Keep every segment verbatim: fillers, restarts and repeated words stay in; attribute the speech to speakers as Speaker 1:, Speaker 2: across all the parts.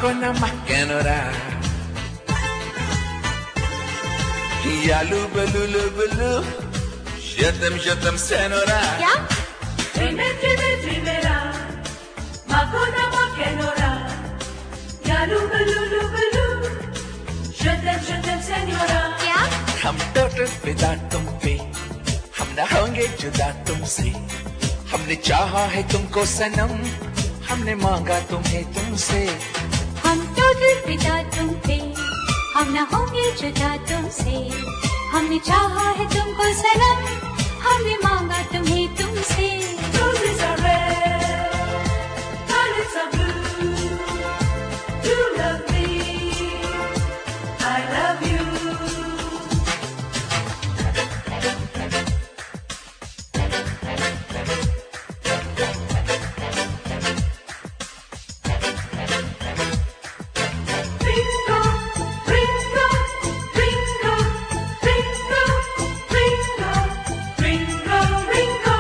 Speaker 1: Makona makenora Yalu balulu balu Shatam shatam senora
Speaker 2: क्या?
Speaker 3: Trime trime trimera Makona makenora Yalu balu balu Shatam shatam senora
Speaker 2: क्या?
Speaker 1: हम total फिदा तुम पे हम न होंगे जुदा तुमसे हमने चाहा है तुमको सनम हमने मांगा तुम्हें तुमसे
Speaker 2: हम टोटल फिदा तुम पे हम न होंगे जुदा तुमसे हमने चाहा है तुमको सनम हमने मांगा तुम्हें तुमसे
Speaker 3: Roses are red Violets are blue You love me I love you Ringo, Ringo, Ringo, Ringo, Ringo, Ringo, Ringo.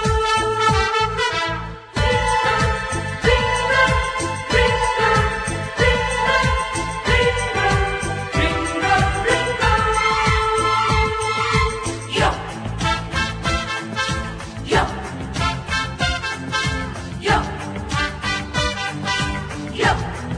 Speaker 3: Ringo, Ringo, Ringo, Ringo, Ringo, Ringo. Yo. Yo. Yo. Yo.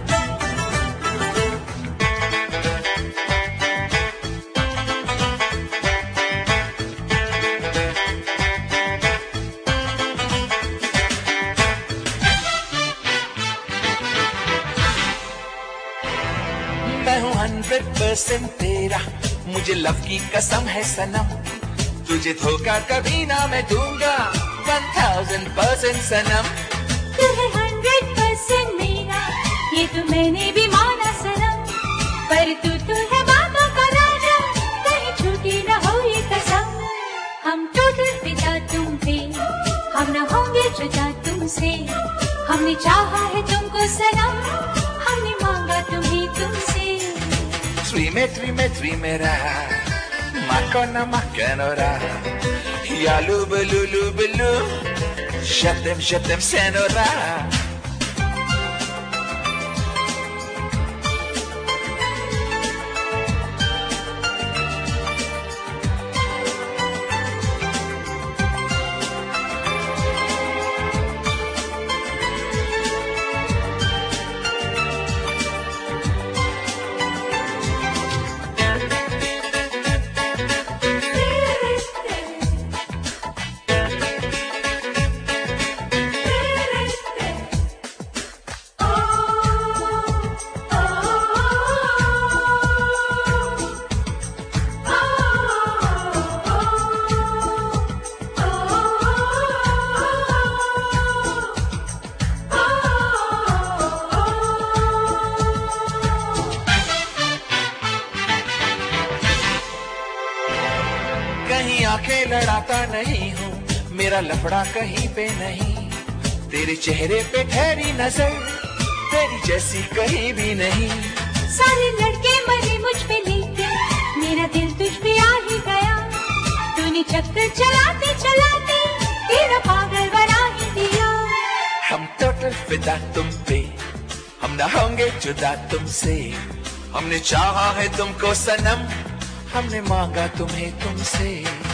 Speaker 1: मैं हूँ हंड्रेड परसेंट तेरा मुझे love की कसम है सनम तुझे धोखा कभी ना मैं दूंगा वन थाउजेंड परसेंट सनम
Speaker 2: तू है हंड्रेड परसेंट मेरा ये तो मैंने भी माना सनम पर तू तो है बातों का राजा कहीं छूटी न हो ये कसम हम टोटल फिदा तुम पे हम न होंगे जुदा तुमसे हमने चाहा है तुमको सनम हमने मांगा तुम्हें तुमसे
Speaker 1: Trime, trime, trimera Makona makenora Yalu balulu balu Shatem shatem senora कहीं आंखें लड़ाता नहीं हूँ मेरा लफड़ा कहीं पे नहीं तेरे चेहरे पे ठहरी नजर तेरी जैसी कहीं भी नहीं
Speaker 2: सारे लड़के मरे मुझ पे लेके मेरा दिल तुझ पे आ ही गया तूने चक्कर चलाते चलाते तेरा पागल बना ही दिया
Speaker 1: हम टोटल फिदा तुम पे हम न होंगे जुदा तुमसे हमने चाहा है तुमको सनम हमने मांगा तुम्हें तुमसे